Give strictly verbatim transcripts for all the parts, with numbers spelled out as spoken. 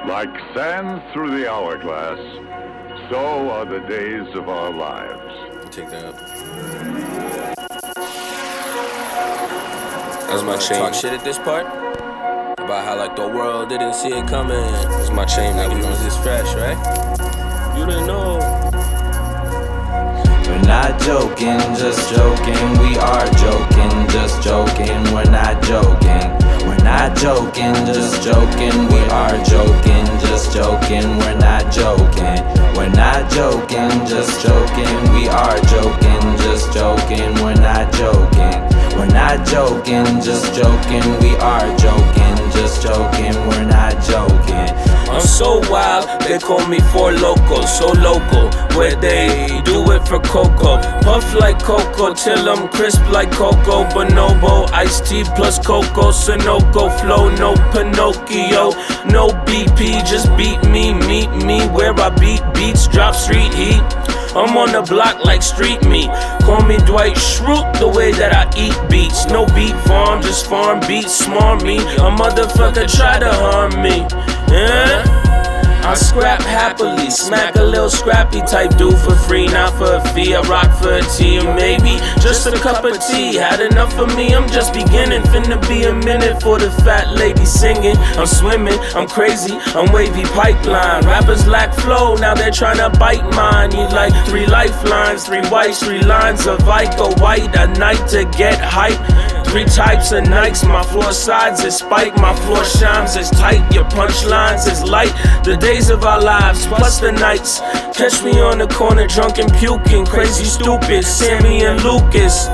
Like sand through the hourglass, so are the days of our lives. Take that up. That's my chain. Talk shit at this part about how like the world didn't see it coming. That's my chain. Nigga knows this fresh, right? You didn't know. We're not joking, just joking. We are joking, just joking. We're not joking. We're not joking, just joking. We are joking, just joking. We're not joking. We're not joking, just joking. We are joking, just joking. We're not joking. We're not joking, just joking. We are joking, just joking. We're not joking. I'm so wild, they call me Four Loco, so local, where they do it for cocoa. Puff like cocoa till I'm crisp like cocoa. Bonobo, iced tea plus cocoa, Sunoco flow, no Pinocchio, no B P, just beat me, meet me where I beat beats, drop street heat. I'm on the block like street meat. Call me Dwight Schrute, the way that I eat beats. No beat farm, just farm beats, smart me. A motherfucker try to harm me. Yeah? I scrap happily, smack a little scrappy type dude for free, not for a fee. I rock for a tea or maybe just a cup of tea. Had enough of me, I'm just beginning. Finna be a minute for the fat lady singing. I'm swimming, I'm crazy, I'm wavy pipeline. Rappers lack flow, now they're trying to bite mine. Need like three lifelines, three whites, three lines of Ico White a night to get hype. Three types of nights, my floor sides is spike, my floor shines is tight, your punchlines is light. The days of our lives, plus the nights. Catch me on the corner, drunk and puking, crazy stupid, Sammy and Lucas.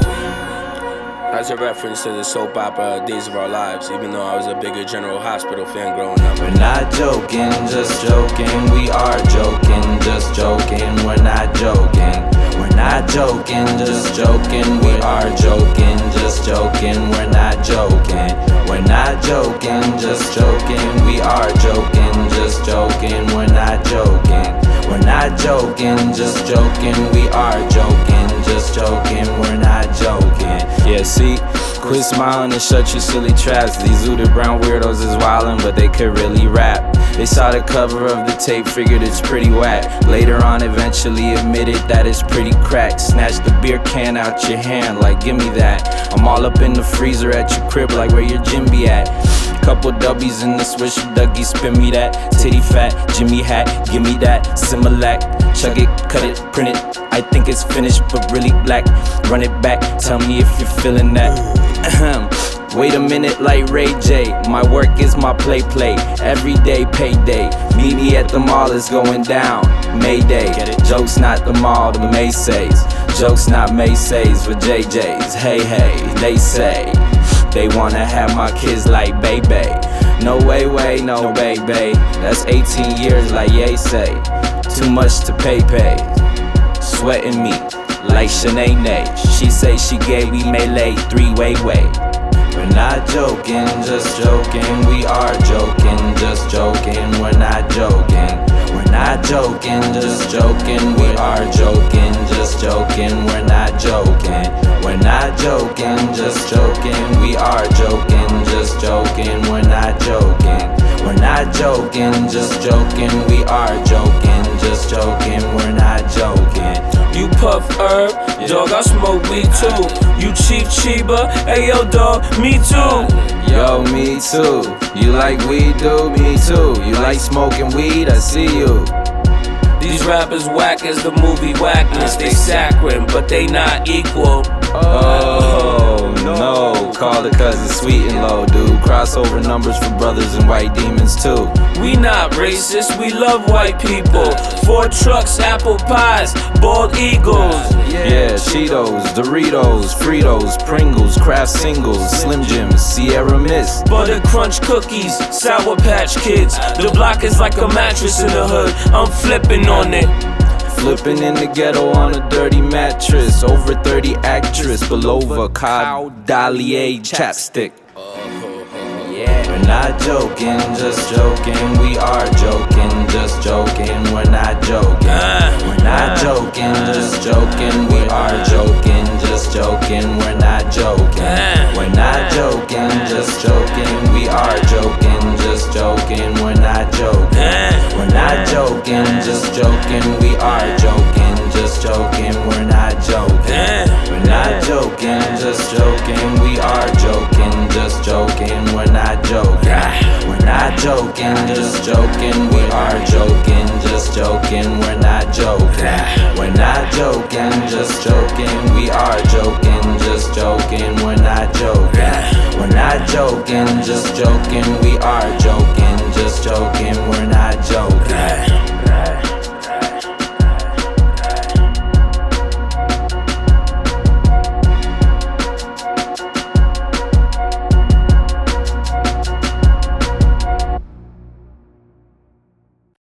That's a reference to the soap opera Days of Our Lives, even though I was a bigger General Hospital fan growing up. We're not joking, just joking. We are joking, just joking. We're not joking. We're not joking, just joking. We are joking, just joking. We're not joking. We're not joking, just joking. We are joking, just joking. We're not joking. We're not joking, just joking. We are joking, just joking. We're not joking. Yeah, see, quit smiling and shut your silly traps. These Zooted Brown weirdos is wildin', but they could really rap. They saw the cover of the tape, figured it's pretty whack. Later on, eventually admitted that it's pretty cracked. Snatched the beer can out your hand, like give me that. I'm all up in the freezer at your crib, like where your gym be at. Couple W's in the Swisher Dougie, spin me that. Titty fat, Jimmy hat, give me that. Similac, chug it, cut it, print it. I think it's finished, but really black. Run it back, tell me if you're feeling that. Wait a minute, like Ray J. My work is my play play. Everyday payday. Meet me at the mall, it's going down. Mayday. Jokes not the mall, the Macy's. Jokes not Macy's for J J's. Hey hey, they say they wanna have my kids like baby. No way, way, no baby. That's eighteen years like Ye say. Too much to pay pay. Sweating me like Shanae. She say she gave me melee three way way. We're not joking, just joking. We are joking, just joking. We're not joking. We're not joking, just joking. We are joking, just joking. We're not joking. We're not joking, just joking. We are joking, just joking. We're not joking. We're not joking, just joking. We are joking, just joking. We're not joking. You puff herb, dog, I smoke weed too. You Chief Chiba, ayo dog, me too. Yo, me too. You like weed, dude? Me too. You like smoking weed? I see you. These rappers whack as the movie Whackness. They saccharine, but they not equal. Oh no, call it cause it's sweet and low, dude. Crossover numbers for brothers and white demons too. We not racist, we love white people. Four trucks, apple pies, bald eagles. Yeah, Cheetos, Doritos, Fritos, Pringles, Kraft Singles, Slim Jims, Sierra Mist, Butter Crunch cookies, Sour Patch Kids. The block is like a mattress in the hood, I'm flipping on it. Flipping in the ghetto on a dirty mattress. Over thirty actress, Belova, Cod, Dalier, chapstick. We're not joking, just joking. We are joking, just joking. We're not joking. We're not joking, just joking. We are joking, just joking. We're not joking. We're not joking, just joking. We are joking, just joking. We're not joking. joking, we are joking, just joking, we're not joking. We're not joking, just joking, we are joking, just joking, we're not joking. We're not joking, just joking, we are joking, just joking, we're not joking. We're not joking, just joking, we are joking, just joking, we're not joking.